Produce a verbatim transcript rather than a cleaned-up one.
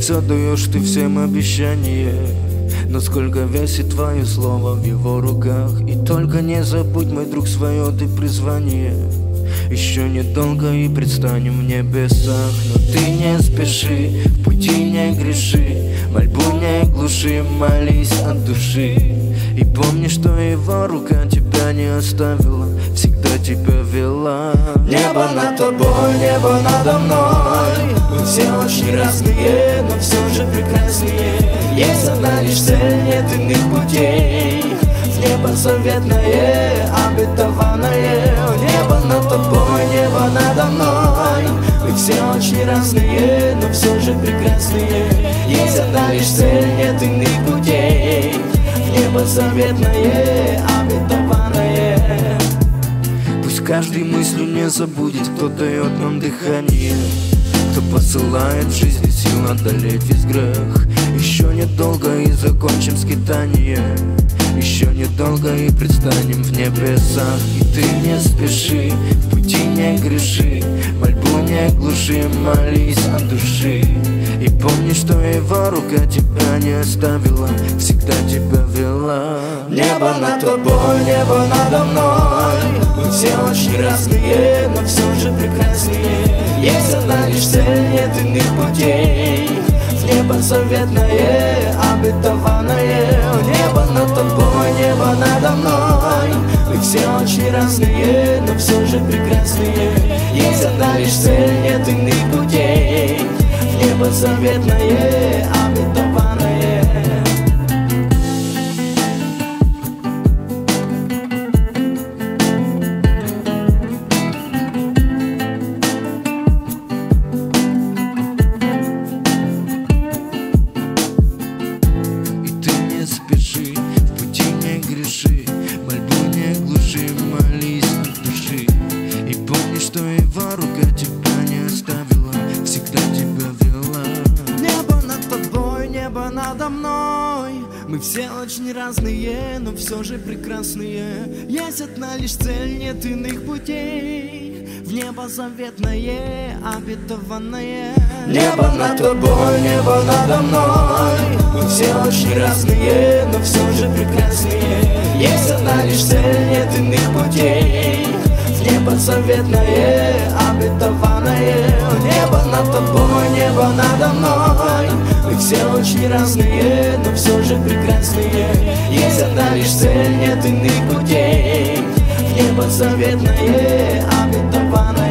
Все даешь ты всем обещания, но сколько весит твое слово в его руках. И только не забудь, мой друг, свое ты призвание. Еще недолго и предстанем в небесах. Но ты не спеши, в пути не греши, мольбу не глуши, молись от души. И помни, что его рука тебя не оставила, всегда тебя вела. Небо над тобой, небо надо мной. Мы все очень разные, но все же прекрасные. Есть одна лишь цель, нет иных путей. В небо заветное, обетованное. Небо над тобой, небо надо мной. Мы все очень разные, но все же прекрасные. Есть одна лишь цель, нет иных путей. В небо заветное, обетованное. Пусть каждый мыслью не забудет, кто дает нам дыхание, кто посылает в жизни сил одолеть весь грех. Еще недолго и закончим скитание, еще недолго и предстанем в небесах. И ты не спеши, в пути не греши, мольбу не глуши, молись от души. И помни, что его рука тебя не оставила, всегда тебя вела. Небо над тобой, небо надо мной. Мы все очень разные, но все же прекрасные. Есть одна лишь цель, нет иных путей. В небо заветное, обетованное. Небо над тобой, небо надо мной. Мы все очень разные, но все же прекрасные. Есть одна лишь цель, нет иных путей. В небо заветное, обетованное. Спеши, в пути не греши, мольбу не глуши, молись от души. И помни, что его рука тебя не оставила, всегда тебя вела. Небо над тобой, небо надо мной. Мы все очень разные, но все же прекрасные. Есть одна лишь цель, нет иных путей. В небо заветное, обетованное. Небо над тобой, небо надо мной. Мы все очень разные, но все же прекрасные. Есть одна лишь цель, нет иных путей. В небо заветное, обетованное. Небо над тобой, небо надо мной. Мы все очень разные, но все же прекрасные. Есть одна лишь цель, нет иных путей. В небо заветное, обетованное.